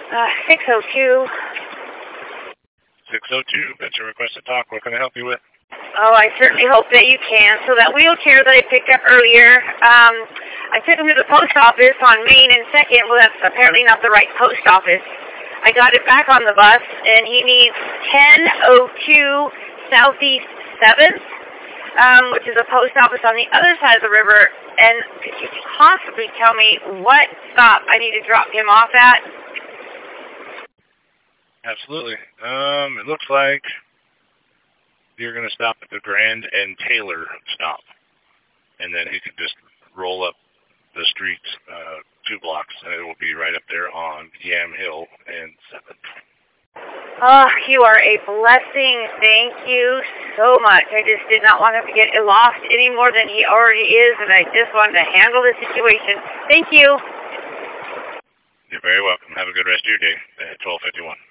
602. 602, that's your request to talk. What can I help you with? Oh, I certainly hope that you can. So that wheelchair that I picked up earlier, I took him to the post office on Main and 2nd. Well, that's apparently not the right post office. I got it back on the bus, and he needs 1002 Southeast 7th, which is a post office on the other side of the river. And could you possibly tell me what stop I need to drop him off at? Absolutely. It looks like you're going to stop at the Grand and Taylor stop, and then he can just roll up the street 2 blocks, and it will be right up there on Yam Hill and 7th. Oh, you are a blessing. Thank you so much. I just did not want him to get lost any more than he already is, and I just wanted to handle the situation. Thank you. You're very welcome. Have a good rest of your day at 12:51.